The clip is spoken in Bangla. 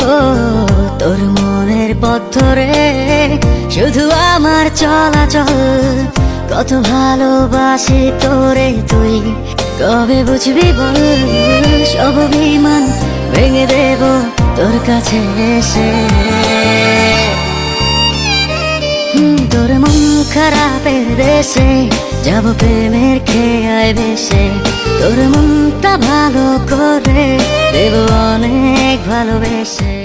ও তোর মনের পথ ধরে শুধু আমার চলাচল, কত ভালোবাসি তোরে তুই কবে বুঝবি বল। সব অভিমান ভেঙে দেব তোর কাছে এসে। তোর মন খারাপের দেশে যাব প্রেমের খেয়ায় ভেসে, তোর মনটা ভালো করে দেব অনেক ভালোবেসে।